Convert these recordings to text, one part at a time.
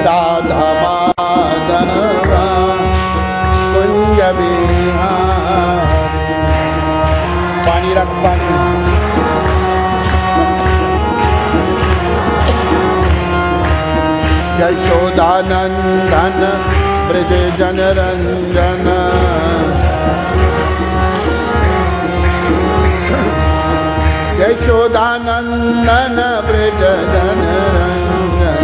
राधा माधवा कुंज बिहारी। पानी रख पानी। यशोदानंदन ब्रज जनरंजन यशोदानंदन ब्रज जनरंजन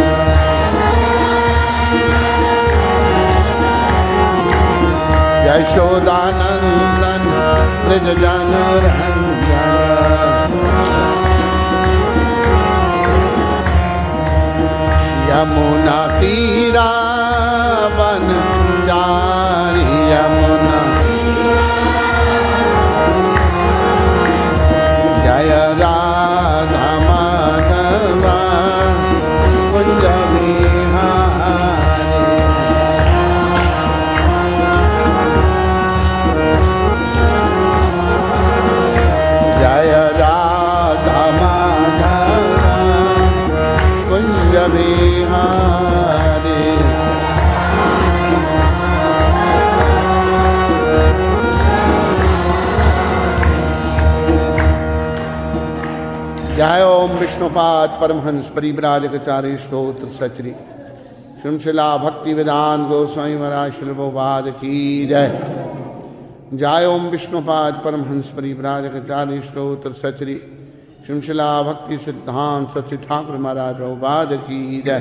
यशोदानंदन ब्रज जनरंजन यमुना तीरा वन चारी यमुना जय राधा माधवा कुंज बिहारी। जय राधा माधवा कुंज बिहारी। जय ओम विष्णुपाद परमहंस परिव्राजकाचार्य स्तोत्र सचरी श्रृंखला भक्ति विधान गोस्वामी महाराज श्रील प्रभुपाद की जय। जय ओम विष्णुपाद परमहंस परिव्राजकाचार्य स्तोत्र सचरी श्रृंखला भक्ति सिद्धांत सच्ची ठाकुर महाराज प्रभुपाद की जय।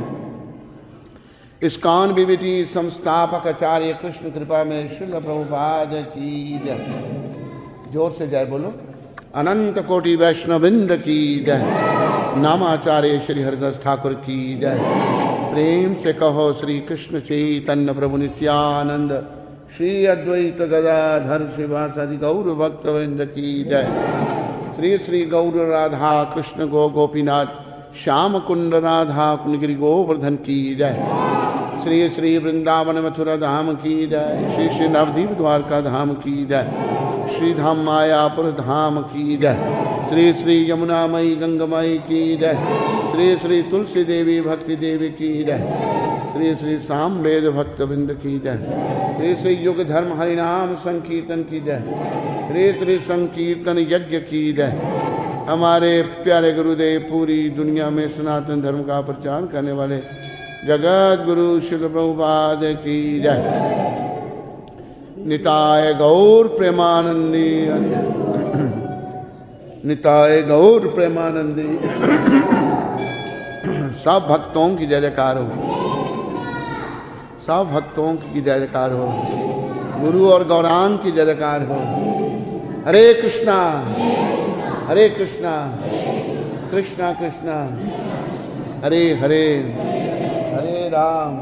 इस्कॉन बीबीटी संस्थापक आचार्य कृष्ण कृपा में श्रील प्रभुपाद की जय। जोर से जय बोलो। अनंत कोटि वैष्णववृंद की जय। नामाचार्य श्री हरिदास ठाकुर की जय। प्रेम से कहो श्री कृष्ण चैतन्य प्रभु नित्यानंद श्री अद्वैत गदाधर श्रीवासादि गौर भक्त वृंद की जय। श्री श्री गौर राधा कृष्ण गो गोपीनाथ श्याम कुंड राधा कुंजगिरि गोवर्धन की जय। श्री श्री वृंदावन मथुरा धाम की जय। श्री श्री नवदीप द्वारका धाम की जय। श्री धाम मायापुर धाम की जय। श्री श्री यमुनामयी गंगमयी की जय। श्री श्री तुलसी देवी भक्ति देवी की जय। श्री श्री सामवेद भक्त बिंद की जय। श्री श्री युग धर्म हरिनाम संकीर्तन की जय। श्री श्री संकीर्तन यज्ञ की जय। हमारे प्यारे गुरुदेव पूरी दुनिया में सनातन धर्म का प्रचार करने वाले जगत गुरु श्रील प्रभुपाद की जय। निताय गौर प्रेमानंदी निताय गौर प्रेमानंदी। सब भक्तों की जय जयकार हो। सब भक्तों की जय जयकार हो। गुरु और गौरांग की जय जयकार हो। हरे कृष्णा हरे कृष्णा कृष्णा कृष्णा हरे हरे हरे राम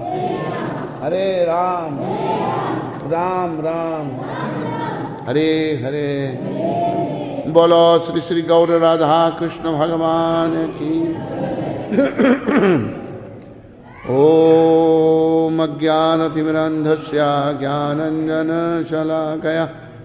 राम राम हरे हरे। बोलो श्री श्री गौर राधा कृष्ण भगवान की। ओम अज्ञानतिमिरन्धस्य ज्ञानाञ्जनशलाकया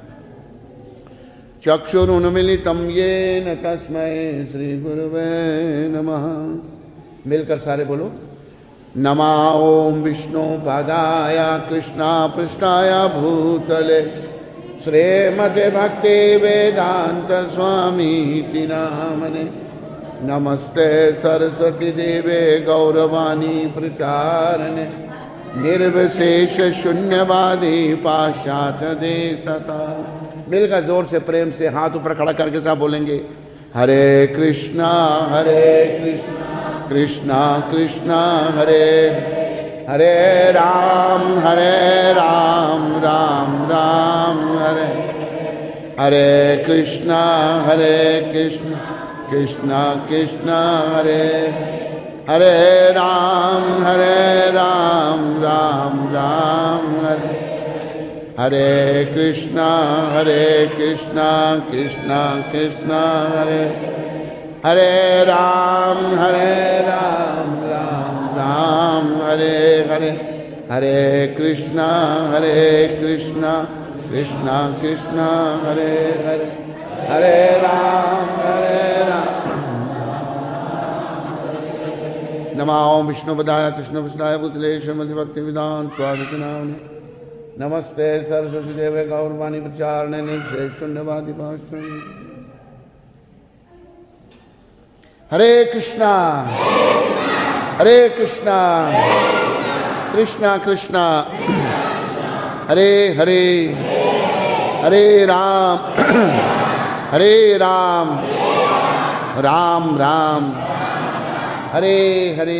चक्षुरुन्मीलितं येन तस्मै श्रीगुरुवे नमः। मिलकर सारे बोलो। नमा ओम विष्णु पादाय कृष्णा पृष्ठाय भूतले श्रीमते भक्ति वेदांत स्वामी नामने। नमस्ते सरस्वती देवे गौरवाणी प्रचारणे निर्विशेष शून्यवादी पाश्चात्य देशता। मिलकर जोर से प्रेम से हाथ ऊपर खड़ा करके साथ बोलेंगे हरे कृष्णा कृष्णा कृष्णा हरे हरे राम राम राम हरे हरे कृष्णा कृष्णा कृष्णा हरे हरे राम राम हरे हरे कृष्णा कृष्णा कृष्णा हरे हरे राम राम हरे हरे हरे कृष्णा कृष्णा कृष्णा हरे हरे हरे राम नमाओ विष्णुपदाय कृष्णपदाय पुतले श्रीमति भक्ति विदान स्वामी नाम नमस्ते सरस्वती देवे गौरवाणी प्रचारणे निर्षे शून्यवादी भाषण। हरे कृष्णा कृष्णा कृष्णा हरे हरे हरे राम राम राम हरे हरे।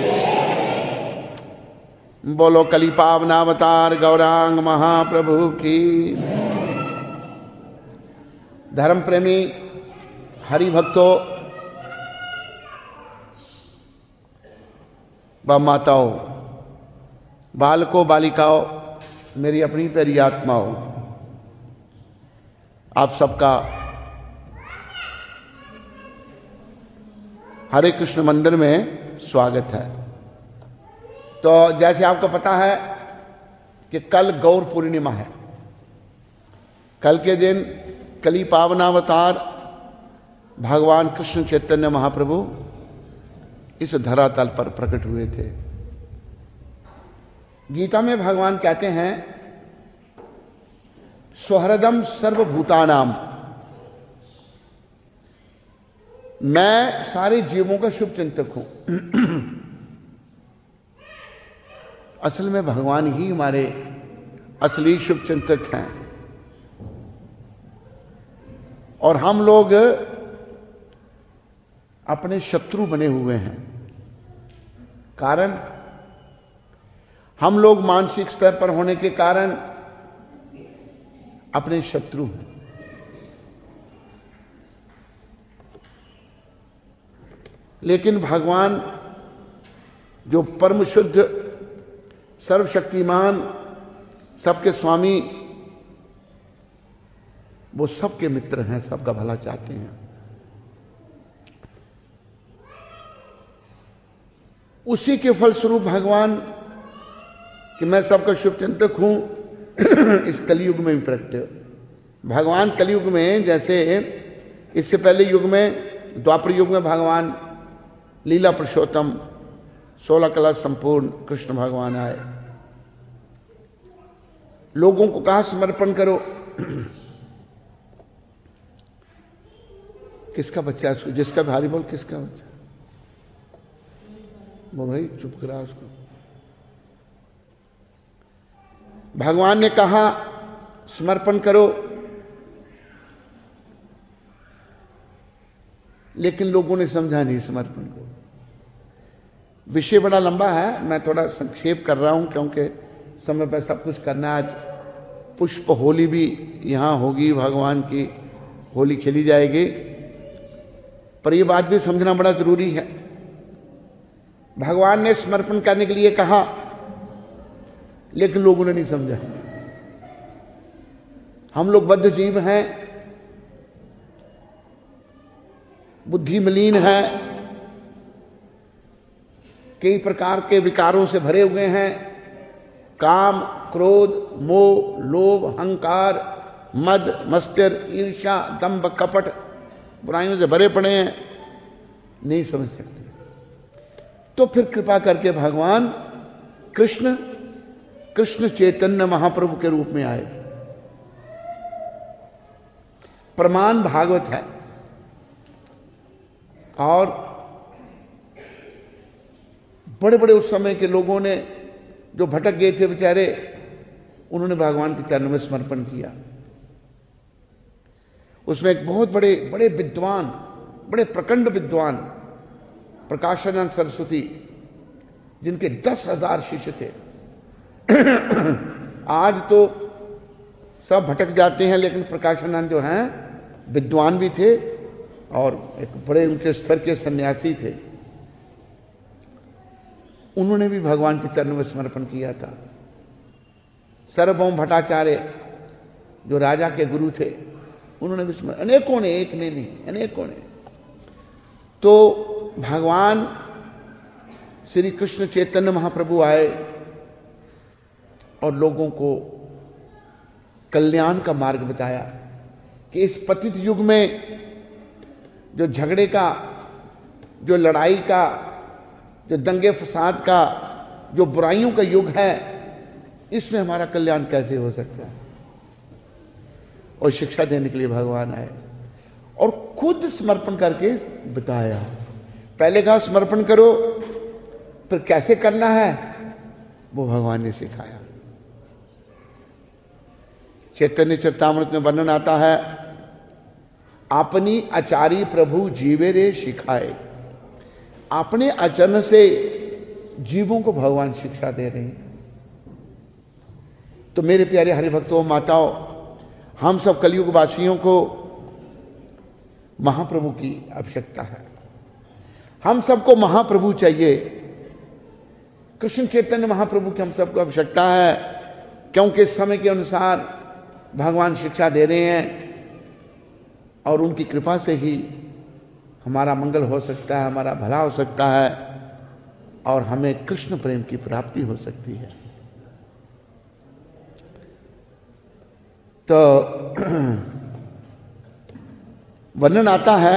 बोलो कली पावनावतार गौरांग महाप्रभु की। धर्म प्रेमी हरि भक्तों व माताओं, बालकों बालिकाओं, मेरी अपनी प्यारी आत्माओं, आप सबका हरे कृष्ण मंदिर में स्वागत है। तो जैसे आपको पता है कि कल गौर पूर्णिमा है। कल के दिन कली पावनावतार भगवान कृष्ण चैतन्य महाप्रभु इस धरातल पर प्रकट हुए थे। गीता में भगवान कहते हैं स्वहृदम सर्वभूतानाम, मैं सारे जीवों का शुभ चिंतक हूं। असल में भगवान ही हमारे असली शुभ चिंतक हैं और हम लोग अपने शत्रु बने हुए हैं। कारण हम लोग मानसिक स्तर पर होने के कारण अपने शत्रु हैं। लेकिन भगवान जो परम शुद्ध सर्वशक्तिमान सबके स्वामी, वो सबके मित्र हैं, सबका भला चाहते हैं। उसी के फलस्वरूप भगवान कि मैं सबका शुभ चिंतक हूं इस कलयुग में भी प्रकट। भगवान कलयुग में, जैसे इससे पहले युग में, द्वापर युग में भगवान लीला पुरुषोत्तम 16 कला संपूर्ण कृष्ण भगवान आए, लोगों को कहा समर्पण करो। किसका बच्चा है उसको, जिसका भारी बोल, किसका बच्चा बोल भाई, चुप करा उसको। भगवान ने कहा समर्पण करो, लेकिन लोगों ने समझा नहीं समर्पण को। विषय बड़ा लंबा है, मैं थोड़ा संक्षेप कर रहा हूं क्योंकि समय पर सब कुछ करना। आज पुष्प होली भी यहां होगी, भगवान की होली खेली जाएगी, पर यह बात भी समझना बड़ा जरूरी है। भगवान ने समर्पण करने के लिए कहा, लेकिन लोगों ने नहीं समझा। हम लोग बद्ध जीव हैं, बुद्धि मलिन है, कई प्रकार के विकारों से भरे हुए हैं। काम, क्रोध, मोह, लोभ, अहंकार, मद, मत्सर, ईर्ष्या, दंभ, कपट, बुराइयों से भरे पड़े हैं, नहीं समझ सकते। तो फिर कृपा करके भगवान कृष्ण चैतन्य महाप्रभु के रूप में आए। प्रमाण भागवत है। और बड़े बड़े उस समय के लोगों ने जो भटक गए थे बेचारे, उन्होंने भगवान के चरणों में समर्पण किया। उसमें एक बहुत बड़े बड़े विद्वान, बड़े प्रकंड विद्वान प्रकाशानंद सरस्वती, जिनके 10,000 शिष्य थे। आज तो सब भटक जाते हैं, लेकिन प्रकाशानंद जो हैं विद्वान भी थे और एक बड़े ऊंचे स्तर के सन्यासी थे। उन्होंने भी भगवान के चरणों में समर्पण किया था। सार्वभौम भट्टाचार्य जो राजा के गुरु थे, उन्होंने भी समर्पण, अनेकों ने, एक ने नहीं, अनेकों ने। तो भगवान श्री कृष्ण चैतन्य महाप्रभु आए और लोगों को कल्याण का मार्ग बताया कि इस पतित युग में जो झगड़े का, जो लड़ाई का, जो दंगे फसाद का, जो बुराइयों का युग है, इसमें हमारा कल्याण कैसे हो सकता है? और शिक्षा देने के लिए भगवान आए और खुद समर्पण करके बताया। पहले कहा समर्पण करो, फिर कैसे करना है वो भगवान ने सिखाया। चैतन्य चरितामृत में वर्णन आता है, अपनी आचार्य प्रभु जीवे रे सिखाए। अपने आचरण से जीवों को भगवान शिक्षा दे रहे हैं। तो मेरे प्यारे हरिभक्तों, माताओं, हम सब कलयुग वासियों को महाप्रभु की आवश्यकता है। हम सबको महाप्रभु चाहिए। कृष्ण चैतन्य महाप्रभु की हम सबको आवश्यकता है, क्योंकि समय के अनुसार भगवान शिक्षा दे रहे हैं और उनकी कृपा से ही हमारा मंगल हो सकता है, हमारा भला हो सकता है और हमें कृष्ण प्रेम की प्राप्ति हो सकती है। तो वर्णन आता है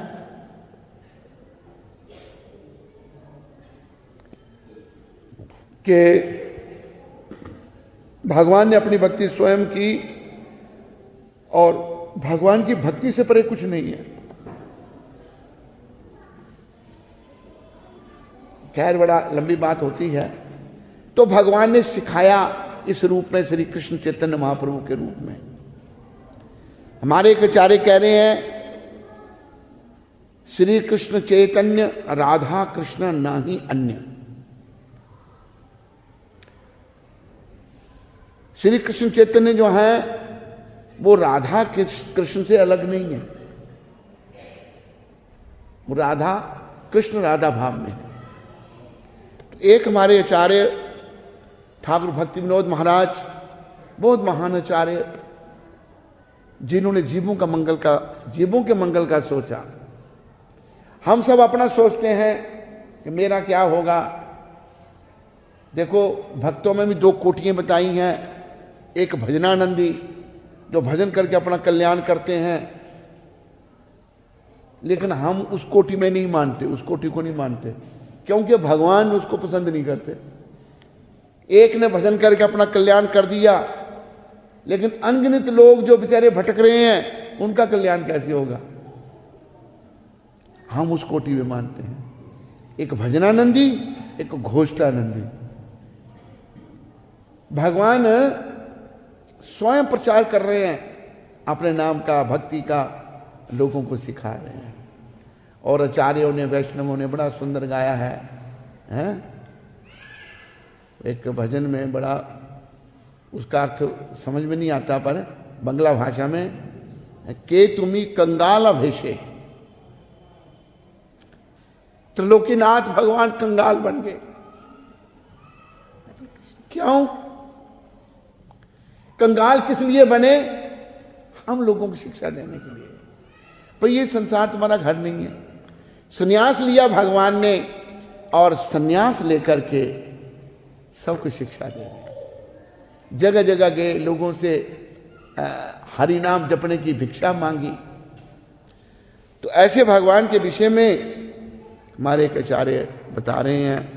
कि भगवान ने अपनी भक्ति स्वयं की और भगवान की भक्ति से परे कुछ नहीं है। खैर बड़ा लंबी बात होती है। तो भगवान ने सिखाया इस रूप में, श्री कृष्ण चैतन्य महाप्रभु के रूप में। हमारे एक आचार्य कह रहे हैं, श्री कृष्ण चैतन्य राधा कृष्ण नाही अन्य। श्री कृष्ण चैतन्य जो है वो राधा कृष्ण से अलग नहीं है। वो राधा कृष्ण राधा भाव में है। तो एक हमारे आचार्य ठाकुर भक्ति विनोद महाराज, बहुत महान आचार्य, जिन्होंने जीवों के मंगल का सोचा। हम सब अपना सोचते हैं कि मेरा क्या होगा। देखो, भक्तों में भी दो कोटियां बताई हैं। एक भजनानंदी, जो भजन करके अपना कल्याण करते हैं, लेकिन हम उस कोटि में नहीं मानते, उस कोटि को नहीं मानते, क्योंकि भगवान उसको पसंद नहीं करते। एक ने भजन करके अपना कल्याण कर दिया, लेकिन अनगिनत लोग जो बेचारे भटक रहे हैं, उनका कल्याण कैसे होगा? हम उस कोटि में मानते हैं। एक भजनानंदी, एक घोष्टानंदी। भगवान स्वयं प्रचार कर रहे हैं अपने नाम का, भक्ति का, लोगों को सिखा रहे हैं। और आचार्यों ने, वैष्णवों ने बड़ा सुंदर गाया है, हैं? एक भजन में बड़ा, उसका अर्थ समझ में नहीं आता, पर बंगला भाषा में, के तुम्ही कंगाल भेषे। त्रिलोकीनाथ भगवान कंगाल बन गए। क्यों कंगाल किस लिए बने? हम लोगों को शिक्षा देने के लिए। पर ये संसार तुम्हारा घर नहीं है। संन्यास लिया भगवान ने और संन्यास लेकर के सबको शिक्षा दे रहे। जगह जगह गए, लोगों से हरि नाम जपने की भिक्षा मांगी। तो ऐसे भगवान के विषय में हमारे एक आचार्य बता रहे हैं,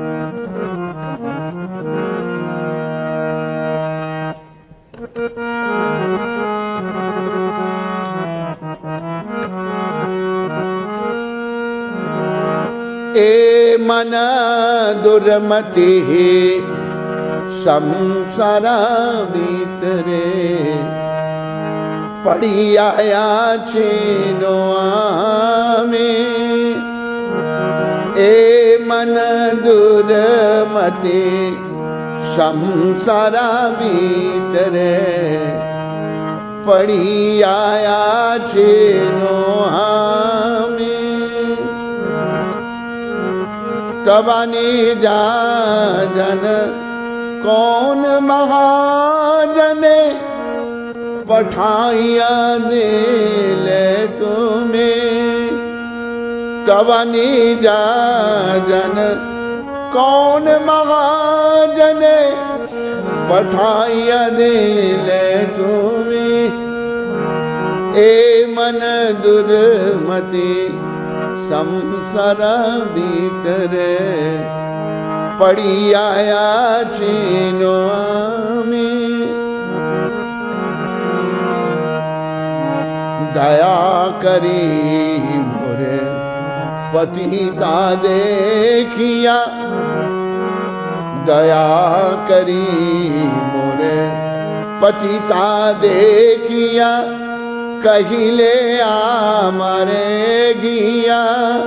ए मन दुर्मति संसारा भीतरे, पड़ी आया छीनो में। ए मन दुर्मति संसारा भीतरे, पड़ी आया छीनो में। तबानी जाजन कौन महाजने, पठाइया दे ले तुम्हें। तबानी जाजन कौन महाजने, पठाइया दे ले तुम्हें। ए मन दुर्मति संसार भीतरे पड़ी आया चीनो आमी दया करी मोरे पतिता देखिया दया करी मोरे पतिता देखिया कहिले आमरे गिया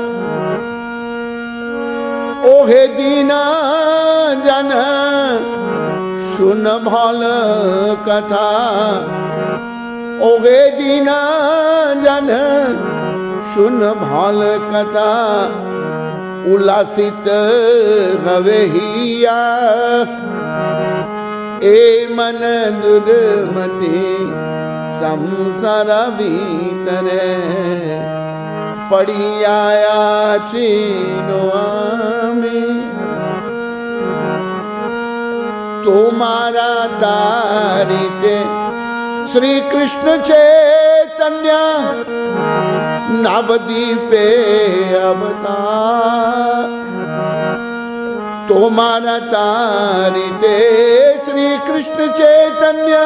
ओहे दीना जन सुन भल कथा ओहे दीना जन सुन भल कथा उल्लासित हवे हिया ए मन दुर्मति संसार भीतरे पड़ी आया चीनो आमी तुम्हारा तारिते श्री कृष्ण चैतन्य नवदीपे अवतार तुम्हारा तारिते श्री कृष्ण चैतन्य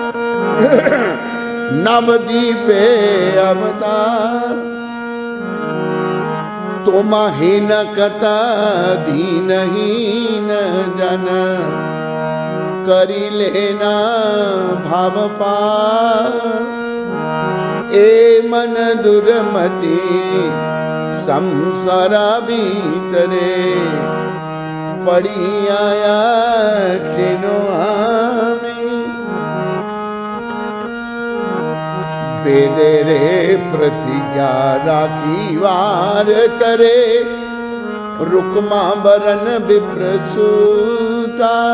नवदीपे अवतार तुमहीन कथा दीनहीन जन करी लेना भाव पार ए मन दुर्मति संसार भीतरे पड़ी आया चिनो आमी वेदे रे प्रतिज्ञा राखी वार तरे रुक्मा बरन विप्रसूता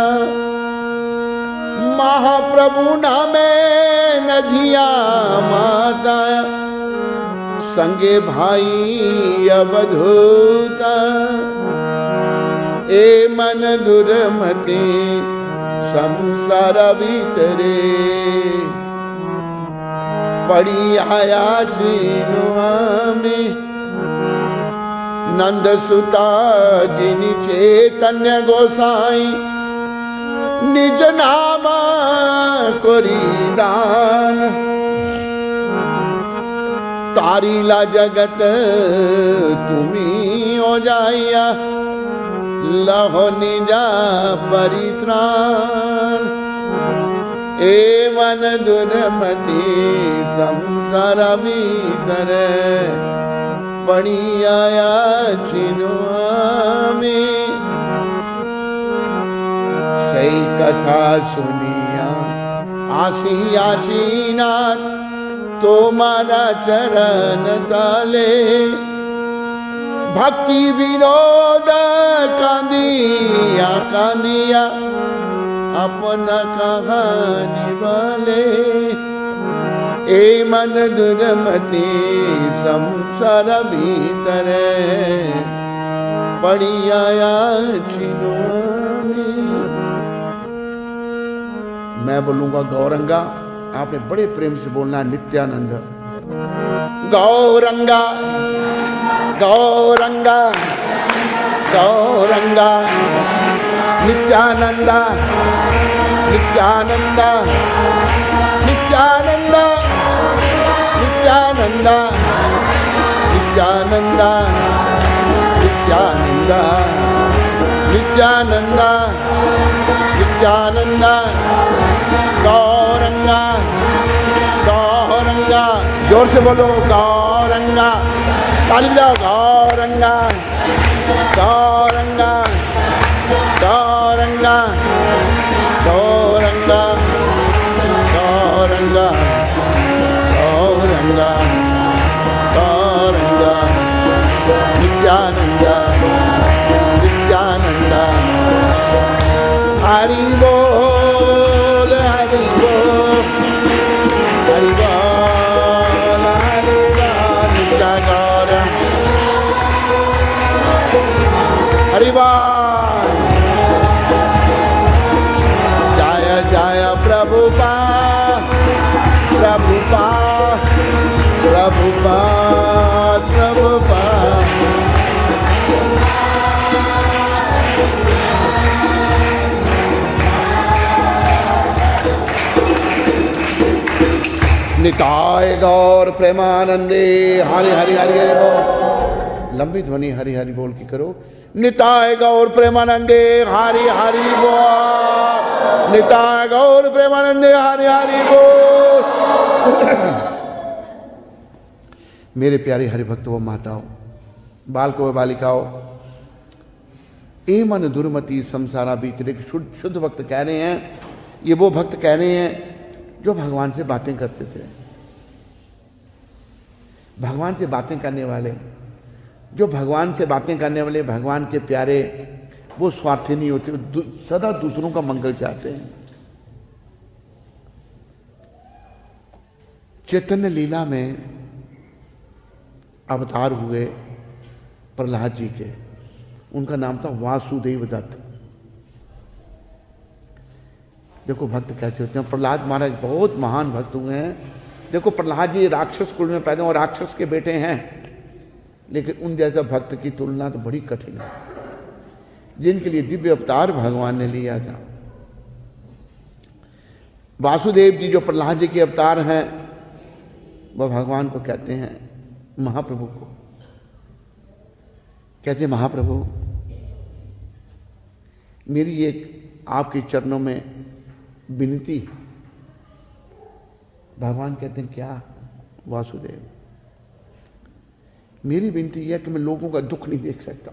महाप्रभु नामे नजिया माता संगे भाई अवधूता ए मन दुर्मति संसार भीतरे पड़ी आया चीनो आमी नंद सुता जिनि चैतन्य गोसाई निज नाम करी दान तारीला जगत तुम्ही हो जाइया लहो निजा परित्राण ए मन दुर्मति संसार भीतरे पड़ी आया चिनो आमी सही कथा सुनिया आसिया चीनाथ तुम्हारा चरण ताले भक्ति विनोद कांदिया कांदिया अपना कहानी वाले ए मन दुर्मति संसार भीतरे पड़ी आया चिनोनी। मैं बोलूंगा गौरंगा, आपने बड़े प्रेम से बोलना नित्यानंद। गौरंगा गौरंगा गौरंगा नित्यानंदा नित्यानंदा नित्यानंदा नित्यानंदा नित्यानंदा नित्यानंदा नित्यानंदा नित्यानंदा गौरंगा गौरंगा। जोर से बोलो गौरंगा, ताली बजाओ। गौरंगा गौरंगा गौरंगा गौरंगा गौरंगा गौरंगा गौरंगा नित्यानंदा नित्यानंदा। हरि बोल हरि बोल हरि बोल हरि बोल नित्या गौर हरि बोल। जय जय प्रभुपा प्रभुपा प्रभुपा प्रभुपा। निताय गौर प्रेमानंदे हरि हरि हरि हरि बोल। लंबी ध्वनि हरि हरि बोल की करो। निताय गौर प्रेमानंदे हरि हरि बोल। निताय गौर प्रेमानंदे हरि हरि बोल। मेरे प्यारे हरि भक्तों व माताओं, बालकों व बालिकाओं, ए मन दुर्मति संसारा बीतरे। शुद्ध भक्त कह रहे हैं, ये वो भक्त कह रहे हैं जो भगवान से बातें करते थे। भगवान से बातें करने वाले, जो भगवान से बातें करने वाले, भगवान के प्यारे, वो स्वार्थी नहीं होते, सदा दूसरों का मंगल चाहते हैं। चैतन्य लीला में अवतार हुए प्रहलाद जी के, उनका नाम था वासुदेव दत्त। देखो भक्त कैसे होते हैं। प्रहलाद महाराज बहुत महान भक्त हुए हैं। देखो प्रहलाद जी राक्षस कुल में पैदा और राक्षस के बेटे हैं, लेकिन उन जैसा भक्त की तुलना तो बड़ी कठिन है, जिनके लिए दिव्य अवतार भगवान ने लिया था। वासुदेव जी जो प्रहलाद जी के अवतार हैं, वह भगवान को कहते हैं, महाप्रभु को कहते हैं, महाप्रभु मेरी एक आपके चरणों में विनती। भगवान कहते हैं, क्या? वासुदेव मेरी विनती यह है कि मैं लोगों का दुख नहीं देख सकता।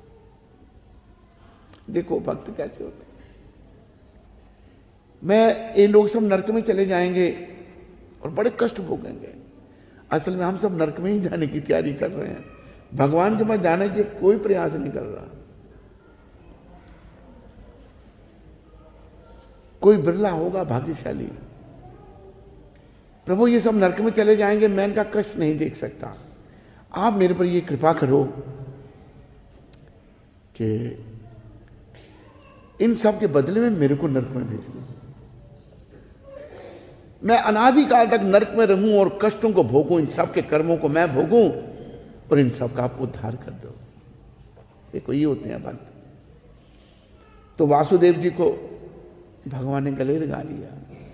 देखो भक्त कैसे होते हैं। मैं ये लोग सब नरक में चले जाएंगे और बड़े कष्ट भोगेंगे। असल में हम सब नरक में ही जाने की तैयारी कर रहे हैं। भगवान के मैं जाने के कोई प्रयास नहीं कर रहा। कोई बिरला होगा भाग्यशाली। प्रभु ये सब नरक में चले जाएंगे, मैं इनका कष्ट नहीं देख सकता। आप मेरे पर ये कृपा करो कि इन सब के बदले में मेरे को नरक में भेज दो। मैं अनादिकाल तक नरक में रहूं और कष्टों को भोगूं, इन सब के कर्मों को मैं भोगूं और इन सब का आप उद्धार कर दो। देखो ये होते हैं भक्त। तो वासुदेव जी को भगवान ने गले लगा लिया।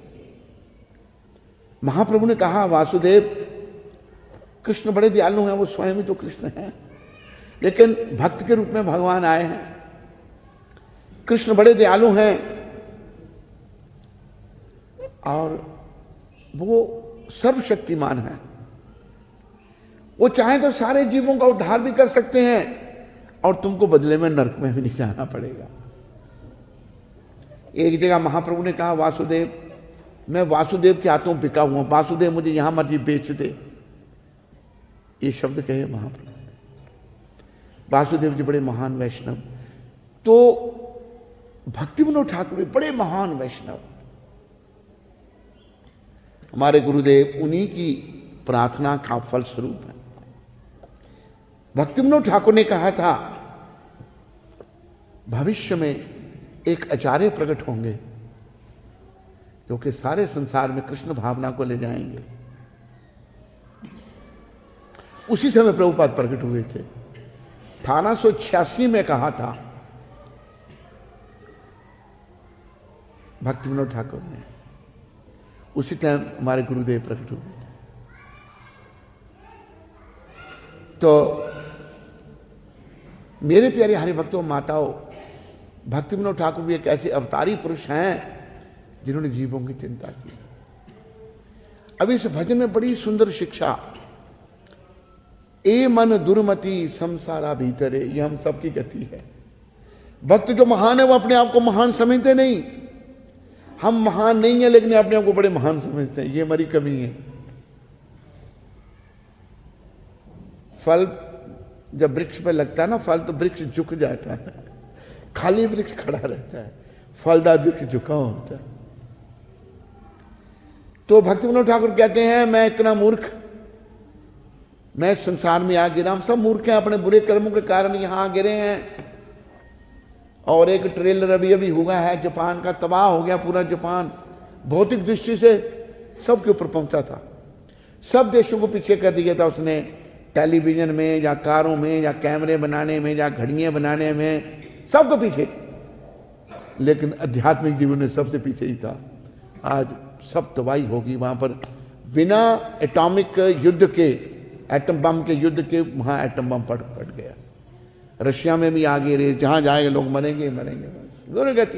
महाप्रभु ने कहा, वासुदेव कृष्ण बड़े दयालु हैं, वो स्वयं ही तो कृष्ण हैं, लेकिन भक्त के रूप में भगवान आए हैं। कृष्ण बड़े दयालु हैं और वो सर्वशक्तिमान है। वो चाहे तो सारे जीवों का उद्धार भी कर सकते हैं और तुमको बदले में नरक में भी नहीं जाना पड़ेगा। एक जगह महाप्रभु ने कहा, वासुदेव मैं वासुदेव के हाथों बिका हुआ, वासुदेव मुझे यहां मर्जी बेच दे। ये शब्द कहे महाप्रभु। वासुदेव जी बड़े महान वैष्णव। तो भक्ति विनोद ठाकुर बड़े महान वैष्णव, हमारे गुरुदेव उन्हीं की प्रार्थना का फल स्वरूप है। भक्ति विनोद ठाकुर ने कहा था, भविष्य में एक आचार्य प्रकट होंगे जो कि सारे संसार में कृष्ण भावना को ले जाएंगे। उसी समय प्रभुपाद प्रकट हुए थे। 1886 में कहा था भक्ति विनोद ठाकुर ने। उसी टाइम हमारे गुरुदेव प्रकट हुए थे। तो मेरे प्यारे हरि भक्तों माताओं, भक्ति विनोद ठाकुर भी एक ऐसे अवतारी पुरुष हैं जिन्होंने जीवों की चिंता की। अब इस भजन में बड़ी सुंदर शिक्षा, ए मन दुर्मति संसारा भीतरे, ये हम सबकी गति है। भक्त जो महान है वो अपने आप को महान समझते नहीं। हम महान नहीं है लेकिन अपने आप को बड़े महान समझते हैं, ये हमारी कमी है। फल जब वृक्ष पे लगता है ना फल, तो वृक्ष झुक जाता है, खाली वृक्ष खड़ा रहता है, फलदार वृक्ष झुका होता है। तो भक्ति विनोद ठाकुर कहते हैं, मैं इतना मूर्ख, मैं संसार में आ गिरा। हम सब मूर्ख हैं, अपने बुरे कर्मों के कारण यहां गिरे हैं। और एक ट्रेलर अभी अभी हुआ है जापान का, तबाह हो गया पूरा जापान। भौतिक दृष्टि से सबके ऊपर पहुंचा था, सब देशों को पीछे कर दिया था उसने, टेलीविजन में या कारों में या कैमरे बनाने में या घड़ियां बनाने में, सबको पीछे। लेकिन आध्यात्मिक जीवन में सबसे पीछे ही था। आज सब तबाही होगी, वहां पर बिना एटॉमिक युद्ध के, एटम बम के युद्ध के, वहां एटम बम फट गया। रशिया में भी आगे रहे, जहां जाएंगे लोग मरेंगे मरेंगे, बस दुर्गति।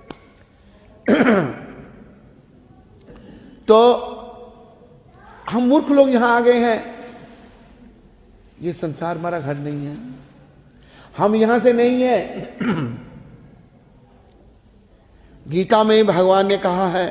तो हम मूर्ख लोग यहां आ गए हैं। ये संसार हमारा घर नहीं है, हम यहां से नहीं है। गीता में भगवान ने कहा है,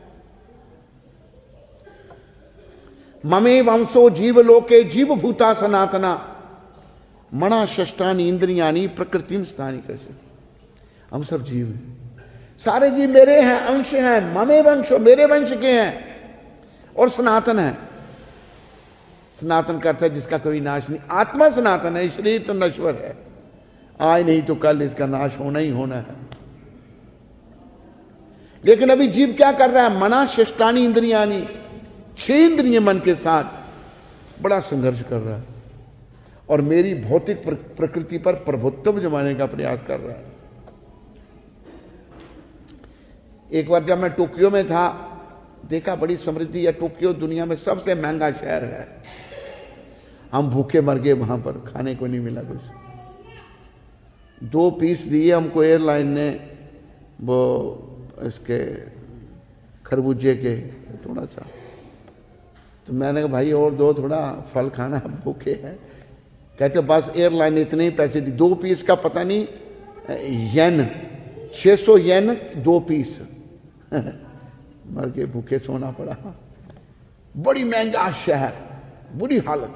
ममे वंशो जीवलोके जीव भूता सनातना मना षष्ठानि इंद्रियानि प्रकृतिम स्थानी कृष्ण। हम सब जीव हैं, सारे जीव मेरे हैं, अंश हैं। ममे वंशो, मेरे वंश के हैं, और सनातन है। सनातन का अर्थ है जिसका कोई नाश नहीं। आत्मा सनातन है, शरीर तो नश्वर है, आज नहीं तो कल इसका नाश होना ही होना है। लेकिन अभी जीव क्या कर रहा है? मना षष्ठानि इंद्रियानि, 6 इंद्रिय मन के साथ बड़ा संघर्ष कर रहा है, और मेरी भौतिक प्रकृति पर प्रभुत्व जमाने का प्रयास कर रहा है। एक बार जब मैं टोक्यो में था, देखा बड़ी समृद्धि है। टोक्यो दुनिया में सबसे महंगा शहर है। हम भूखे मर गए वहां पर, खाने को नहीं मिला कुछ। 2 पीस दिए हमको एयरलाइन ने, वो इसके खरबूजे के थोड़ा सा। तो मैंने कहा भाई और दो, थोड़ा फल खाना, भूखे हैं। कहते बस एयरलाइन इतने ही पैसे दी। 2 पीस का पता नहीं येन, 600 येन 2 पीस। मर के भूखे सोना पड़ा। बड़ी महंगा शहर, बुरी हालत।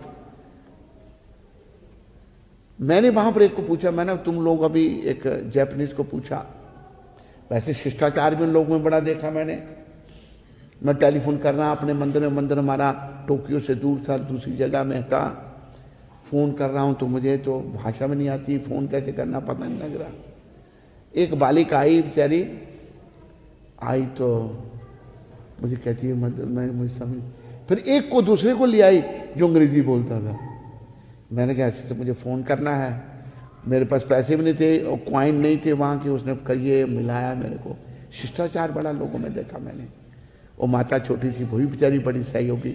मैंने वहां पर एक को पूछा, मैंने तुम लोग अभी, एक जापानीज को पूछा, वैसे शिष्टाचार भी उन लोगों में बड़ा देखा मैंने। मैं टेलीफोन कर रहा अपने मंदिर में, मंदिर हमारा टोक्यो से दूर था, दूसरी जगह में था। फोन कर रहा हूं तो मुझे तो भाषा में नहीं आती, फोन कैसे करना पता नहीं लग रहा। एक बालिका आई, बेचारी आई तो मुझे कहती है मैं मुझे समझ, फिर एक को दूसरे को ले आई जो अंग्रेजी बोलता था। मैंने कहा ऐसे तो मुझे फोन करना है, मेरे पास पैसे भी नहीं थे और क्वाइन नहीं थे वहां के। उसने कहिए मिलाया मेरे को। शिष्टाचार बड़ा लोगों में देखा मैंने। वो माता छोटी सी, वही बेचारी बड़ी सहयोगी।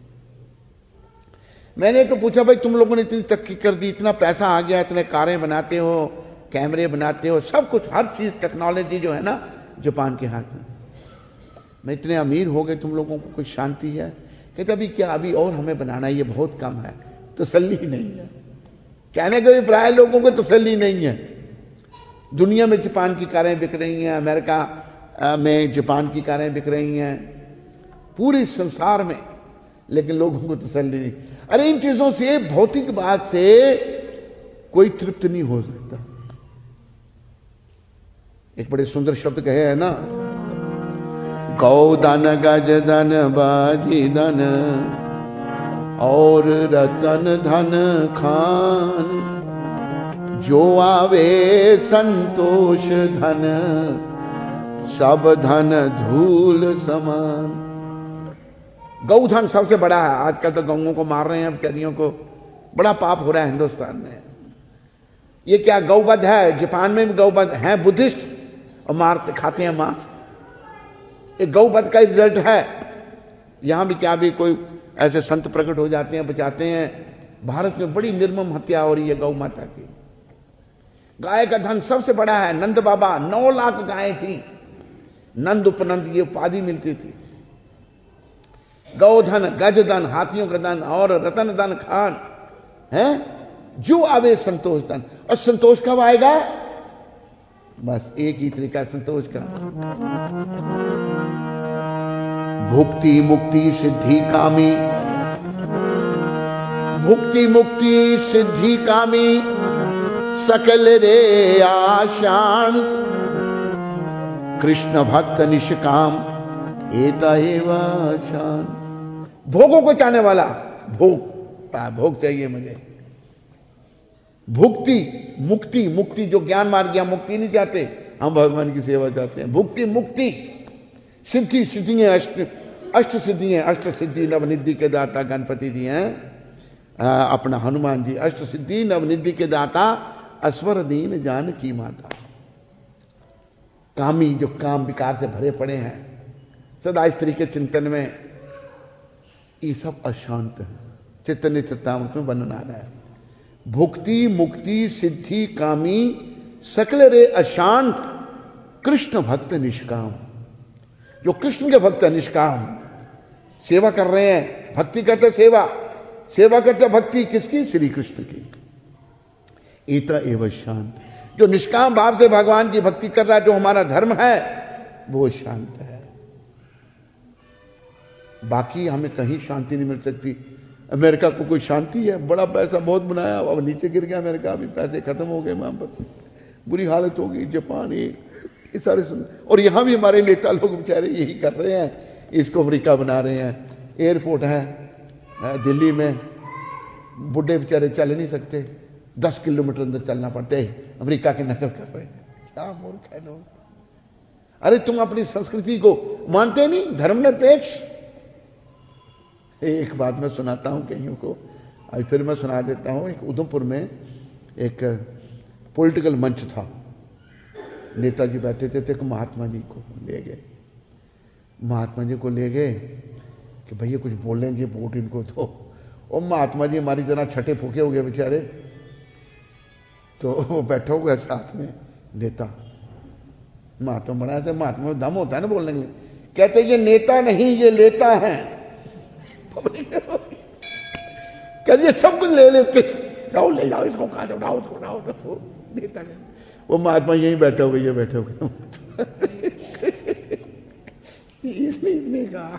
मैंने तो पूछा भाई तुम लोगों ने इतनी तरक्की कर दी, इतना पैसा आ गया, इतने कारें बनाते हो, कैमरे बनाते हो, सब कुछ, हर चीज टेक्नोलॉजी जो है ना जापान के हाथ में। मैं इतने अमीर हो गए, तुम लोगों को कोई शांति है? कहते अभी क्या, अभी और हमें बनाना है, ये बहुत कम है, तसल्ली नहीं है। कहने के प्राय लोगों को तसल्ली नहीं है। दुनिया में जापान की कारें बिक रही हैं, अमेरिका में जापान की कारें बिक रही हैं, पूरे संसार में, लेकिन लोगों को तसल्ली नहीं। अरे इन चीजों से, भौतिक बात से कोई तृप्त नहीं हो सकता। एक बड़े सुंदर शब्द कहे हैं ना, गौधन गजधन बाजी धन और रतन धन खान, जो आवे संतोष धन सब धन धूल समान। गौधन सबसे बड़ा है। आजकल तो गौओं को मार रहे हैं, बेचारियों को, बड़ा पाप हो रहा है हिंदुस्तान में। ये क्या गौवध है? जापान में भी गौवध है, बुद्धिस्ट, और मारते खाते हैं मांस। ये गौवध का रिजल्ट है। यहां भी क्या, भी कोई ऐसे संत प्रकट हो जाते हैं, बचाते हैं। भारत में बड़ी निर्मम हत्या हो रही है गौ माता की। गाय का धन सबसे बड़ा है। नंद बाबा 9 लाख गायें थी, नंद उपनंद ये उपाधि मिलती थी। गौधन, गजधन, हाथियों का धन, और रतन धन खान है, जो आवे संतोष धन। और संतोष कब आएगा? बस एक ही तरीका संतोष का, भुक्ति मुक्ति सिद्धि कामी, भुक्ति मुक्ति सिद्धि कामी, सकल रे आशांत, कृष्ण भक्त निष्काम, एता एवा शांत। भोगों को चाहने वाला, भोग चाहिए मुझे। भुक्ति मुक्ति, मुक्ति जो ज्ञान मार गया, मुक्ति नहीं चाहते हम, भगवान की सेवा चाहते हैं। भुक्ति मुक्ति सिद्धि, सिद्धियां अष्ट सिद्धियां, अष्ट सिद्धि नवनिधि के दाता गणपति जी हैं, अपना हनुमान जी। अष्ट सिद्धि नवनिधि के दाता, अस्वर दीन जानकी माता। कामी, जो काम विकार से भरे पड़े हैं, सदा स्त्री के चिंतन में, ये सब अशांत है। चैतन्य चरितामृत में वर्णन आ रहा है, भुक्ति मुक्ति सिद्धि कामी सकल रे अशांत कृष्ण भक्त निष्काम। जो कृष्ण के भक्त है निष्काम, सेवा कर रहे हैं, भक्ति करते सेवा, सेवा करते भक्ति किसकी? श्री कृष्ण की। एता एवं शांत, जो निष्काम भाव से भगवान की भक्ति कर रहा है, जो हमारा धर्म है, वो शांत है। बाकी हमें कहीं शांति नहीं मिल सकती। अमेरिका को कोई शांति है? बड़ा पैसा बहुत बनाया, अब नीचे गिर गया अमेरिका, अभी पैसे खत्म हो गए, वहां पर बुरी हालत हो गई। जापान, ये सारे और यहां भी हमारे नेता लोग बेचारे यही कर रहे हैं, इसको अमेरिका बना रहे हैं। एयरपोर्ट है दिल्ली में, बुढ़े बेचारे चल नहीं सकते, 10 किलोमीटर अंदर चलना पड़ता है, अमेरिका की नकल कर रहे हैं। क्या मूर्ख है लोग। अरे तुम अपनी संस्कृति को मानते नहीं, धर्मनिरपेक्ष। एक बात मैं सुनाता हूं कईयों को, अभी फिर मैं सुना देता हूं। एक उधमपुर में एक पॉलिटिकल मंच था, नेताजी बैठे थे, तो एक महात्मा जी को ले गए। महात्मा जी को ले गए कि भैया कुछ बोलेंगे, वोट इनको दो। और महात्मा जी हमारी तरह छठे फूके हो गए बेचारे, तो वो बैठा हुआ साथ में नेता। महात्मा बना ऐसे, महात्मा में दम होता है ना बोलने के लिए। कहते ये नेता नहीं, ये लेता है। कहते ये सब कुछ ले लेते, जाओ ले जाओ इसको, कहा जाओ, उठाओ उसको, उठाओ। नेता वो महात्मा यहीं बैठा हुआ, ये बैठे हुए। इसने कहा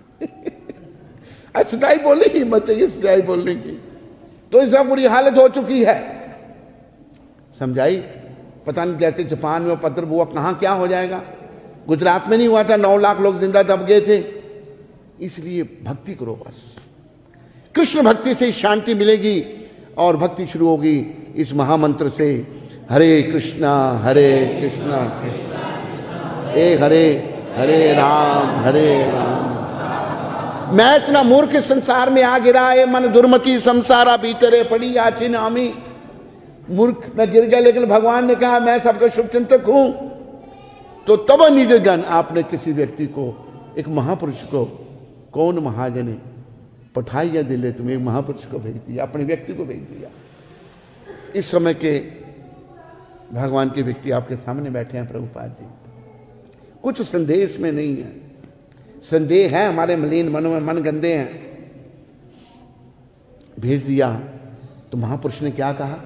सच्चाई बोलने की हिम्मत है, सच्चाई बोलने की। तो इसका बुरी हालत हो चुकी है, समझाई। पता नहीं जैसे जापान में पत्र हुआ, कहां क्या हो जाएगा। गुजरात में नहीं हुआ था, 9 लाख लोग जिंदा दब गए थे। इसलिए भक्ति करो बस, कृष्ण भक्ति से शांति मिलेगी और भक्ति शुरू होगी इस महामंत्र से, हरे कृष्णा कृष्णा हे हरे हरे राम मैं इतना मूर्ख संसार में आ गिरा है, मन दुर्मति संसारा भीतरे पड़ी आचिन आमी। मूर्ख मैं गिर गया, लेकिन भगवान ने कहा मैं सबका शुभ चिंतक हूं। तो तब निज जन, आपने किसी व्यक्ति को, एक महापुरुष को, कौन महाजने पठाइया दिले, तुम्हें एक महापुरुष को भेज दिया, अपने व्यक्ति को भेज दिया। इस समय के भगवान के व्यक्ति आपके सामने बैठे हैं प्रभुपाद जी। कुछ संदेह इसमें नहीं है, संदेह है हमारे मलिन मनों में, मन गंदे हैं। भेज दिया तो महापुरुष ने क्या कहा?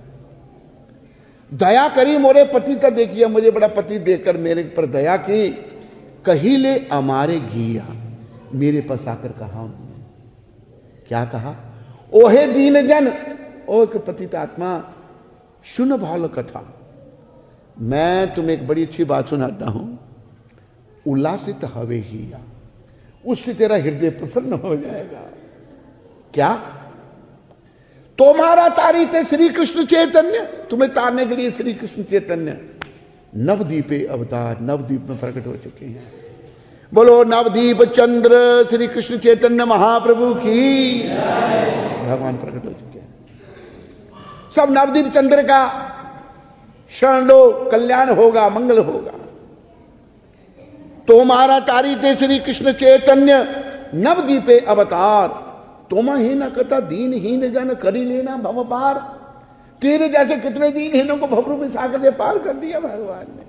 दया करी मोरे पति का, देखिए मुझे बड़ा पति देखकर मेरे पर दया की। कही ले हमारे घिया, मेरे पास आकर कहा उन्होंने, क्या कहा? ओहे दीन जन, ओ पतित आत्मा, सुन भाल कथा। मैं तुम्हें एक बड़ी अच्छी बात सुनाता हूं, उल्लासित हवे ही, उससे तेरा हृदय प्रसन्न हो जाएगा। क्या? तुम्हारा तारी थे श्री कृष्ण चैतन्य, तुम्हें तारने के लिए श्री कृष्ण चैतन्य नवदीपे अवतार, नवदीप में प्रकट हो चुके हैं। बोलो नवदीप चंद्र श्री कृष्ण चैतन्य महाप्रभु की, भगवान प्रकट हो चुके हैं। सब नवदीप चंद्र का शरण लो, कल्याण होगा, मंगल होगा। तुम्हारा तारी थे श्री कृष्ण चैतन्य नवदीपे अवतार, तुम ही न कथा दीनहीन जन करी लेना भव पार। तेरे जैसे कितने दीनहीनों को भवरूपी सागर से पार कर दिया भगवान ने।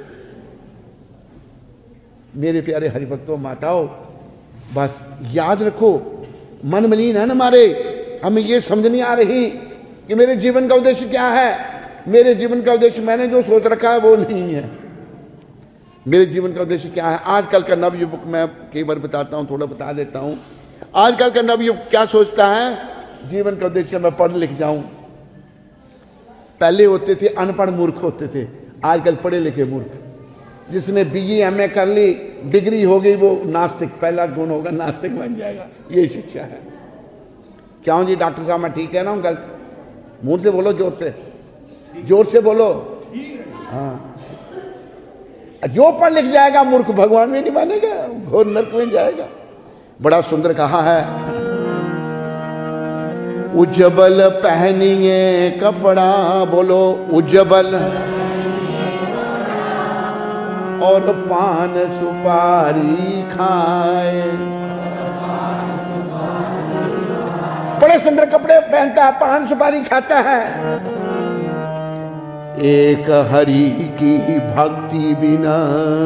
मेरे प्यारे हरिभक्तों माताओं, बस याद रखो, मन मलिन है ना हमारे, हमें ये समझ नहीं आ रही कि मेरे जीवन का उद्देश्य क्या है। मेरे जीवन का उद्देश्य मैंने जो सोच रखा है वो नहीं है। मेरे जीवन का उद्देश्य क्या है? आजकल का नवयुवक, मैं कई बार बताता हूं, थोड़ा बता देता हूं। आजकल का नवयुवक क्या सोचता है? जीवन का उद्देश्य मैं पढ़ लिख जाऊं। पहले होते थे अनपढ़ मूर्ख होते थे, आजकल पढ़े लिखे मूर्ख। जिसने बीए एमए कर ली, डिग्री हो गई, वो नास्तिक, पहला गुण होगा नास्तिक बन जाएगा। ये शिक्षा है। क्या हूं जी डॉक्टर साहब, मैं ठीक है ना हूं? गलत? मुंह से बोलो, जोर से, जोर से बोलो। हाँ, जो पढ़ लिख जाएगा मूर्ख भगवान में नहीं मानेगा, घोर नरक में जाएगा। बड़ा सुंदर कहा है, उज्जबल पहनिए कपड़ा, बोलो उज्जबल, और पान सुपारी खाए। बड़े सुंदर कपड़े पहनता है, पान सुपारी खाता है। एक हरि की भक्ति बिना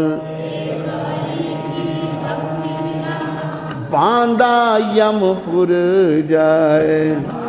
बांदा यमपुर जाए।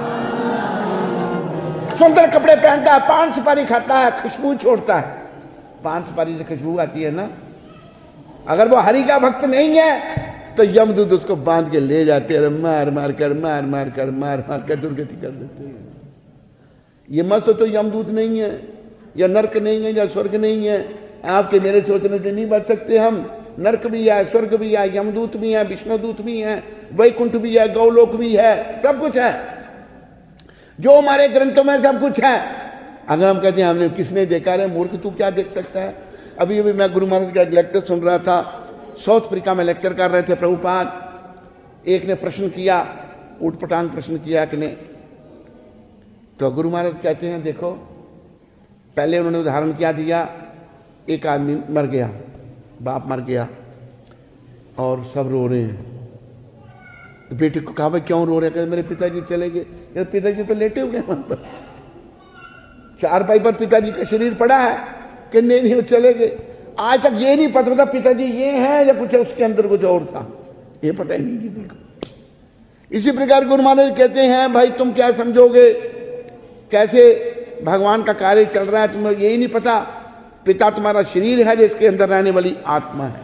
सुंदर कपड़े पहनता है, पान सुपारी खाता है, खुशबू छोड़ता है। पान सुपारी से खुशबू आती है ना। अगर वो हरि का भक्त नहीं है तो यमदूत उसको बांध के ले जाते हैं, मार मार कर दुर्गति कर देते हैं। ये मत तो यमदूत नहीं है, या नरक नहीं है, या स्वर्ग नहीं है। आपके मेरे सोचने से नहीं बच सकते हम। नरक भी है, स्वर्ग भी है, यमदूत भी है, विष्णुदूत भी है, वैकुंठ भी है, गौलोक भी है, सब कुछ है। जो हमारे ग्रंथों में सब कुछ है। अगर हम कहते हैं हमने किसने देखा है, मूर्ख तू क्या देख सकता है। अभी अभी मैं गुरु महाराज का एक लेक्चर सुन रहा था। साउथ अफ्रीका में लेक्चर कर रहे थे प्रभुपाद। एक ने प्रश्न किया, ऊटपटांग प्रश्न किया कि नहीं, तो गुरु महाराज कहते हैं देखो, पहले उन्होंने उदाहरण क्या दिया, एक आदमी मर गया, बाप मर गया और सब रो रहे हैं। तो बेटे को कहा भाई क्यों रो रहे हैं, कहते मेरे पिताजी चले गए। पिताजी तो लेटे हुए वहां पर, चारपाई पर पिताजी का शरीर पड़ा है कि नहीं वो चले गए। आज तक ये नहीं पता था पिताजी ये हैं या कुछ उसके अंदर कुछ और था, ये पता ही नहीं किसी को। इसी प्रकार गुरु महाराज कहते हैं भाई तुम क्या समझोगे, कैसे भगवान का कार्य चल रहा है, तुम्हें यही नहीं पता। पिता तुम्हारा शरीर है जिसके अंदर रहने वाली आत्मा है।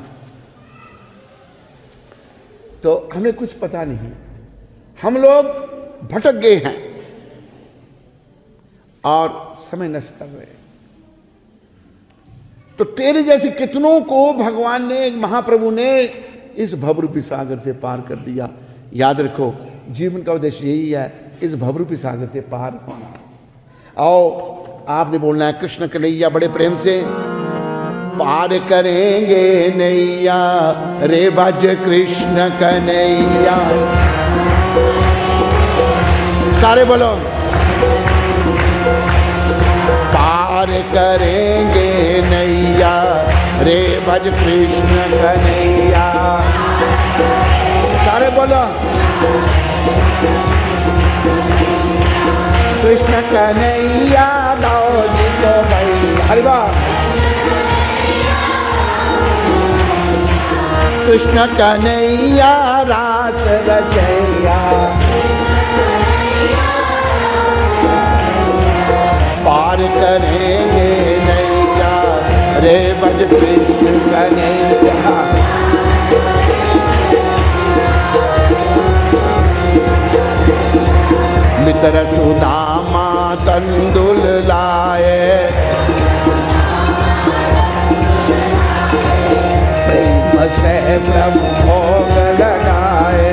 तो हमें कुछ पता नहीं, हम लोग भटक गए हैं और समय नष्ट कर रहे हैं। तो तेरे जैसे कितनों को भगवान ने, महाप्रभु ने इस भवरूपी सागर से पार कर दिया। याद रखो जीवन का उद्देश्य यही है, इस भवरूपी सागर से पार होना। आओ आपने बोलना है कृष्ण कन्हैया बड़े प्रेम से। पार करेंगे नैया रे भज कृष्ण कन्हैया। सारे बोलो पार करेंगे नैया रे भज कृष्ण कन्हैया। सारे बोलो कृष्ण कन्हैया दाओ जी तो भाई। हरि बोल कृष्ण कन्हैया रास रचैया। पार करेंगे नैया रे भज कृष्ण कन्हैया। मित्र सुदामा तंदुल लाए, प्रेम से प्रभु भोग लगाए।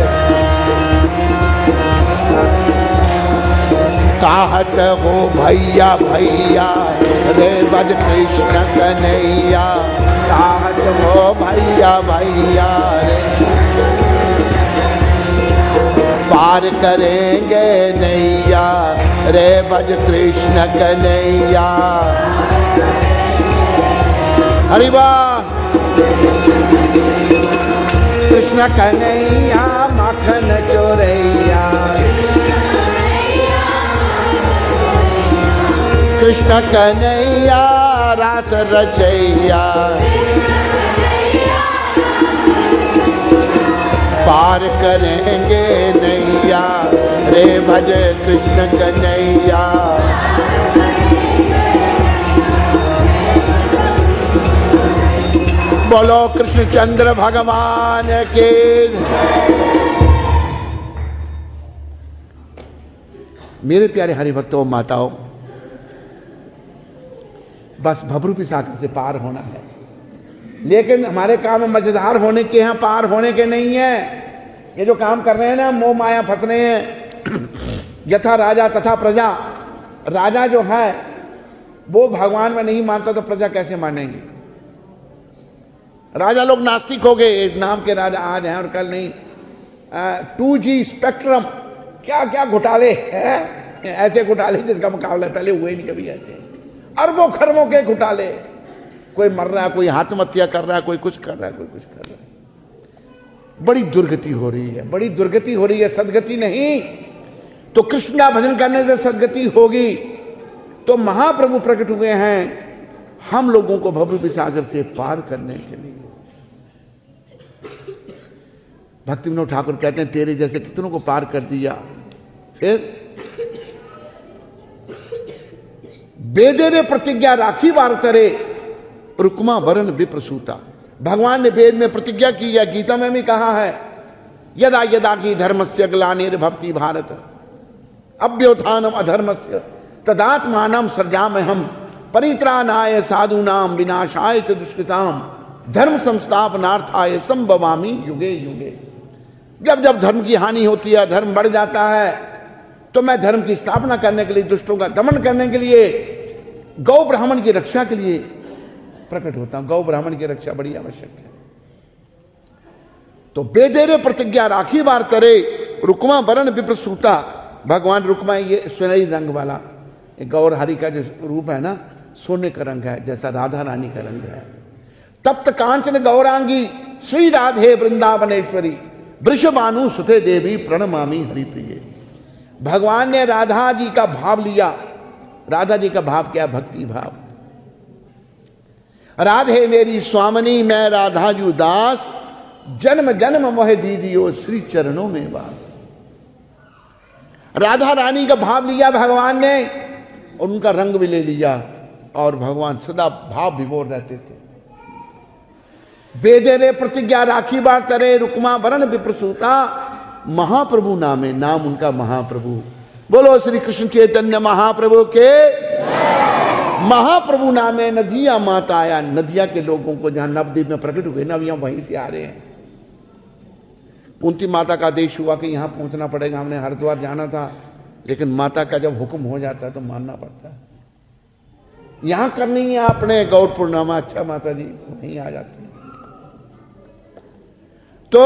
कहत हो भैया भैया रे भज कृष्ण कन्हैया। कहत हो भैया भैया रे पार करेंगे नैया रे भज कृष्ण कन्हैया। हरि बोल कृष्ण कन्हैया माखन चोरैया। कृष्ण कन्हैया रास रचैया। पार करेंगे नैया रे भज कृष्ण कन्हैया। बोलो कृष्णचंद्र भगवान के। मेरे प्यारे हरिभक्तों माताओं, बस भवरूपी सागर से पार होना है। लेकिन हमारे काम मजेदार होने के हैं, पार होने के नहीं है। ये जो काम कर रहे हैं ना, मोह माया फंस रहे हैं। यथा राजा तथा प्रजा। राजा जो है वो भगवान में नहीं मानता तो प्रजा कैसे मानेंगे। राजा लोग नास्तिक हो गए, नाम के राजा आज हैं और कल नहीं। 2G स्पेक्ट्रम, क्या क्या घोटाले हैं, ऐसे घोटाले जिसका मुकाबला पहले हुए नहीं कभी। ऐसे अरबों खरबों के घोटाले, कोई मर रहा है, कोई आत्महत्या कर रहा है, कोई कुछ कर रहा है, कोई कुछ कर रहा है। बड़ी दुर्गति हो रही है, बड़ी दुर्गति हो रही है, सदगति नहीं। तो कृष्ण का भजन करने से सदगति होगी। तो महाप्रभु प्रकट हुए हैं हम लोगों को भवभूति सागर से पार करने के लिए। भक्ति विनोद ठाकुर कहते हैं तेरे जैसे कितनों को पार कर दिया। फिर वेदे ने प्रतिज्ञा राखी बार करे रुक्मा वरण विप्रसूता। भगवान ने वेद में प्रतिज्ञा की है, गीता में भी कहा है यदा यदा की धर्मस्य ग्लानिर्भवति भारत अभ्युत्थानम अधर्मस्य तदात्मानं सृजाम्यहम् परित्राणाय साधूनां विनाशाय च दुष्कृताम् धर्म संस्थापनार्थाय संभवामि युगे युगे। जब जब धर्म की हानि होती है, धर्म बढ़ जाता है, तो मैं धर्म की स्थापना करने के लिए, दुष्टों का दमन करने के लिए, गौ ब्राह्मण की रक्षा के लिए प्रकट होता हूं। गौ ब्राह्मण की रक्षा बड़ी आवश्यक है। तो बेदेरे प्रतिज्ञा राखी बार करे रुक्मा वरण विप्रसूता। भगवान रुक्मा ये सुनहरी रंग वाला, गौर हरि का जो रूप है ना, सोने का रंग है, जैसा राधा रानी का रंग है। तप्त कांचन गौरांगी श्री राधे वृंदावनेश्वरी वृषभानु सुते देवी प्रणमामि हरिप्रिये। भगवान ने राधा जी का भाव लिया। राधा जी का भाव क्या? भक्ति भाव। राधे मेरी स्वामिनी मैं राधा जू दास जन्म जन्म मोह दीदियो श्री चरणों में वास। राधा रानी का भाव लिया भगवान ने और उनका रंग भी ले लिया, और भगवान सदा भाव विभोर रहते थे। वेदे ने प्रतिज्ञा राखी बार तरे रुक्मा वरण विप्रसूता। महाप्रभु नामे, नाम उनका महाप्रभु। बोलो श्री कृष्ण चैतन्य महाप्रभु के। महाप्रभु नामे नदिया माता आया। नदिया के लोगों को जहां नवद्वीप में प्रकट हुए, नदियां वहीं से आ रहे हैं। कुंती माता का आदेश हुआ कि यहां पहुंचना पड़ेगा, हमने हरिद्वार जाना था, लेकिन माता का जब हुक्म हो जाता है तो मानना पड़ता है। यहां करनी है आपने गौर पूर्णिमा, अच्छा माता जी वहीं आ जाती है। तो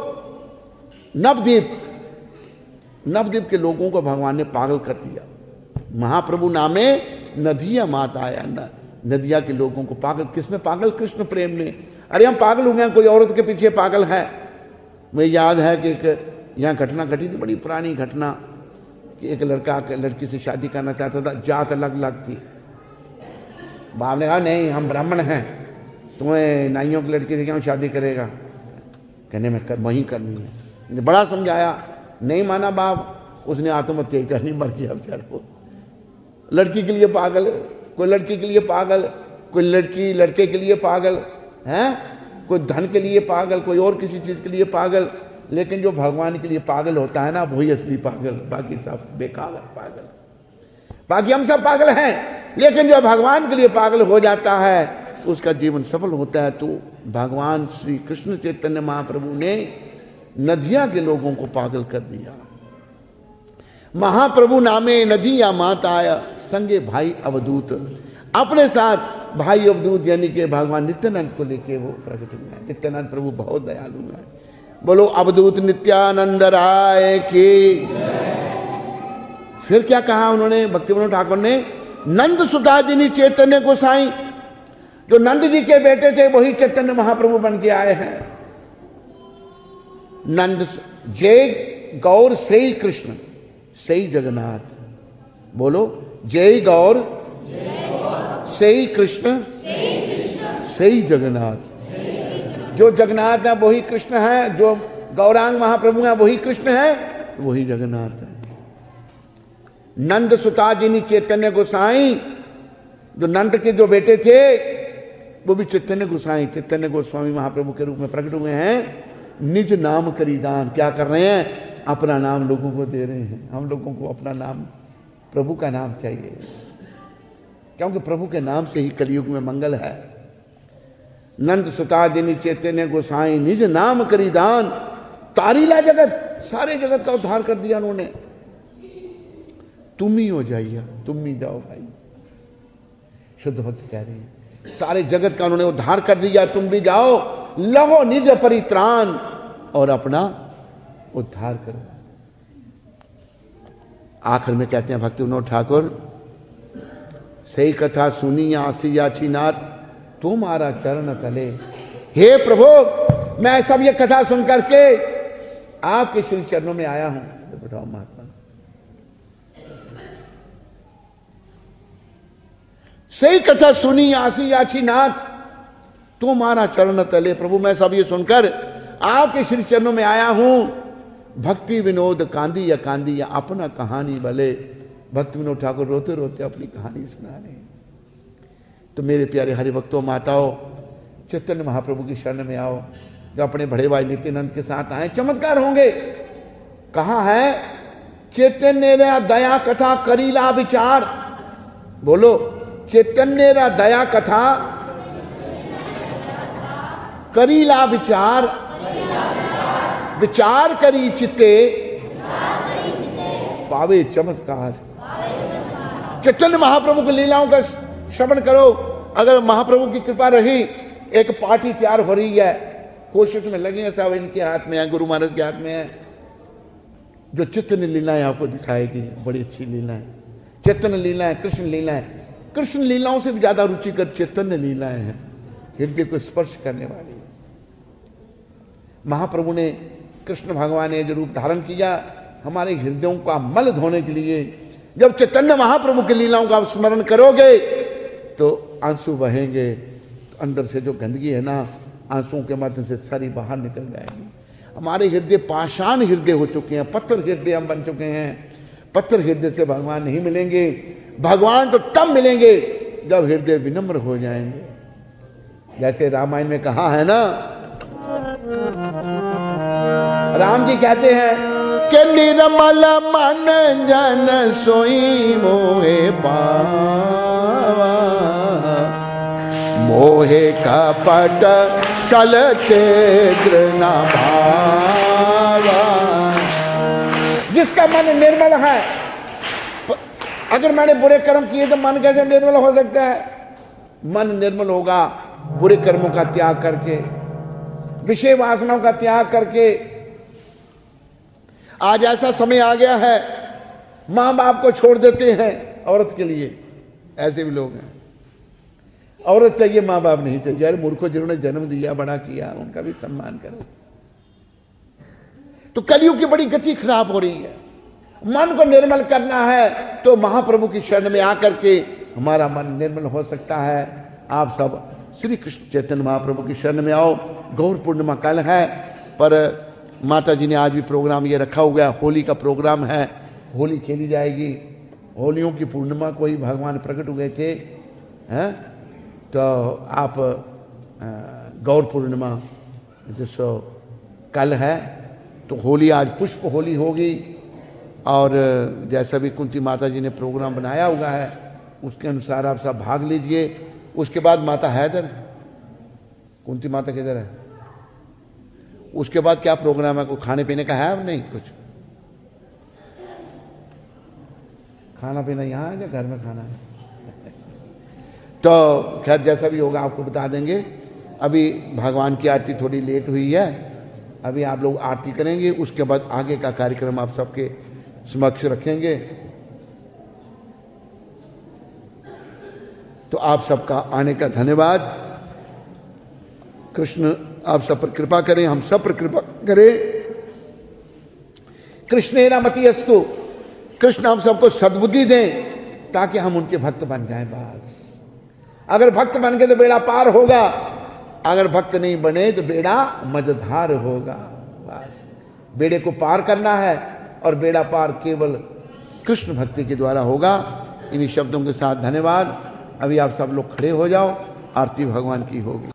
नवद्वीप के लोगों को भगवान ने पागल कर दिया। महाप्रभु नामे नदिया माता आया। नदिया के लोगों को पागल, किसमें पागल? कृष्ण प्रेम में। अरे हम पागल हो गए, कोई औरत के पीछे पागल है। मुझे याद है कि यहां घटना घटी थी, बड़ी पुरानी घटना, कि एक लड़का लड़की से शादी करना चाहता था, जात अलग अलग थी। बाप ने कहा नहीं हम ब्राह्मण हैं, तुम्हें नाइयों की लड़की से क्यों शादी करेगा? कहने में वहीं करनी है। बड़ा समझाया, नहीं माना बाप। उसने आत्महत्या करनी, मर गया बेचारा को। लड़की के लिए पागल, कोई लड़की के लिए पागल, कोई लड़की लड़के के लिए पागल है, कोई धन के लिए पागल, कोई और किसी चीज के लिए पागल। लेकिन जो भगवान के लिए पागल होता है ना, वही असली पागल, बाकी सब बेकार पागल। बाकी हम सब पागल हैं, लेकिन जो भगवान के लिए पागल हो जाता है उसका जीवन सफल होता है। तो भगवान श्री कृष्ण चैतन्य महाप्रभु ने नदिया के लोगों को पागल कर दिया। महाप्रभु नामे नदिया माता आया संगे भाई अवधूत। अपने साथ भाई अवधूत यानी कि भगवान नित्यानंद को लेके वो प्रकट हुए हैं। नित्यानंद प्रभु बहुत दयालु है। बोलो अवधूत नित्यानंद राय की। फिर क्या कहा उन्होंने, भक्ति विनोद ठाकुर ने? नंद सुधा जिनी चैतन्य गोसाई। जो नंद जी के बेटे थे वही चैतन्य महाप्रभु बन के आए हैं। नंद जय गौर से कृष्ण से जगन्नाथ। बोलो जय गौर से कृष्ण से जगन्नाथ। जो जगन्नाथ है वही कृष्ण है, जो गौरांग महाप्रभु है वही कृष्ण है, वही जगन्नाथ है। नंद सुता जिनी चैतन्य गोसाई। जो नंद के जो बेटे थे वो भी चैतन्य गोसाई, चैतन्य गोस्वामी महाप्रभु के रूप में प्रकट हुए हैं। निज नाम करीदान। क्या कर रहे हैं? अपना नाम लोगों को दे रहे हैं। हम लोगों को अपना नाम, प्रभु का नाम चाहिए, क्योंकि प्रभु के नाम से ही कलयुग में मंगल है। नंद सुता जिनी चैतन्य गोसाई निज नाम करीदान। तारीला जगत, सारे जगत का उद्धार कर दिया उन्होंने। तुम ही हो जाइए, तुम ही जाओ भाई। शुद्ध भक्त कह रहे हैं सारे जगत का उन्होंने उद्धार कर दिया, तुम भी जाओ, लहो निज परित्राण और अपना उद्धार करो। आखिर में कहते हैं भक्ति विनोद ठाकुर, सही कथा सुनी आसी याची नाथ तुम्हारा चरण तले। हे प्रभु मैं सब ये कथा सुन करके आपके श्री चरणों में आया हूं। बताओ महात्मा, सही कथा सुनी आसी याची नाथ, तुम्हारा चरण तले। प्रभु मैं सब ये सुनकर आपके श्री चरणों में आया हूं। भक्ति विनोद कांदी या अपना कहानी भले। भक्ति विनोद ठाकुर रोते रोते अपनी कहानी सुना रहे। तो मेरे प्यारे हरिभक्तों माताओं, चैतन्य महाप्रभु की शरण में आओ। जो अपने बड़े भाई नित्यानंद के साथ आए, चमत्कार होंगे। कहा है चैतन्य दया कथा करीला विचार। बोलो, चैतन्य दया कथा करीला विचार। विचार करी चित्ते पावे चमत्कार। चैतन्य महाप्रभु की लीलाओं का श्रवण करो। अगर महाप्रभु की कृपा रही, एक पार्टी तैयार हो रही है, कोशिश में लगे हैं, सब इनके हाथ में है, गुरु महाराज के हाथ में है, जो चैतन्य लीलाएं आपको दिखाएगी। बड़ी अच्छी लीलाएं, चैतन्य लीलाएं, कृष्ण लीलाएं। कृष्ण लीलाओं से भी ज्यादा रुचिकर चैतन्य लीलाएं हैं, हृदय को स्पर्श करने वाली। महाप्रभु ने, कृष्ण भगवान ने जो रूप धारण किया हमारे हृदयों का मल धोने के लिए। जब चैतन्य महाप्रभु की लीलाओं का स्मरण करोगे तो आंसू बहेंगे। तो अंदर से जो गंदगी है ना, आंसुओं के माध्यम से सारी बाहर निकल जाएगी। हमारे हृदय पाषाण हृदय हो चुके हैं, पत्थर हृदय हम बन चुके हैं। पत्थर हृदय से भगवान नहीं मिलेंगे। भगवान तो तब मिलेंगे जब हृदय विनम्र हो जाएंगे। जैसे रामायण में कहा है ना, राम जी कहते हैं कि निर्मल मन जन सोई मोहे पावा, मोहे कपट चल क्षेत्र न भावा। जिसका मन निर्मल है, अगर मैंने बुरे कर्म किए तो मन कैसे निर्मल हो सकता है? मन निर्मल होगा बुरे कर्मों का त्याग करके, विषय वासनाओं का त्याग करके। आज ऐसा समय आ गया है, मां बाप को छोड़ देते हैं औरत के लिए। ऐसे भी लोग हैं, औरत चाहिए, मां बाप नहीं चाहिए। यार मूर्खों, जिन्होंने जन्म दिया, बड़ा किया, उनका भी सम्मान करो। तो कलयुग की बड़ी गति खराब हो रही है। मन को निर्मल करना है तो महाप्रभु की शरण में आकर के हमारा मन निर्मल हो सकता है। आप सब श्री कृष्ण चैतन्य महाप्रभु की शरण में आओ। गौर पूर्णिमा कल है, पर माता जी ने आज भी प्रोग्राम ये रखा हुआ है, होली का प्रोग्राम है, होली खेली जाएगी। होलियों की पूर्णिमा को ही भगवान प्रकट हुए थे, हैं? तो आप गौर पूर्णिमा जिसको कल है, तो होली आज पुष्प होली होगी। और जैसा भी कुंती माता जी ने प्रोग्राम बनाया हुआ है उसके अनुसार आप सब भाग लीजिए। उसके बाद माता है इधर, कुंती माता किधर है? उसके बाद क्या प्रोग्राम है? कोई खाने पीने का है? अब नहीं कुछ खाना पीना यहाँ है या घर में खाना है? तो खैर जैसा भी होगा आपको बता देंगे। अभी भगवान की आरती थोड़ी लेट हुई है, अभी आप लोग आरती करेंगे, उसके बाद आगे का कार्यक्रम आप सबके समक्ष रखेंगे। तो आप सबका आने का धन्यवाद। कृष्ण आप सब पर कृपा करें, हम सब पर कृपा करें। कृष्णेरा मति अस्तु, कृष्ण हम सबको सद्बुद्धि दें ताकि हम उनके भक्त बन जाएं। बस अगर भक्त बन गए तो बेड़ा पार होगा, अगर भक्त नहीं बने तो बेड़ा मझधार होगा। बस बेड़े को पार करना है और बेड़ा पार केवल कृष्ण भक्ति के द्वारा होगा। इन्हीं शब्दों के साथ धन्यवाद। अभी आप सब लोग खड़े हो जाओ, आरती भगवान की होगी।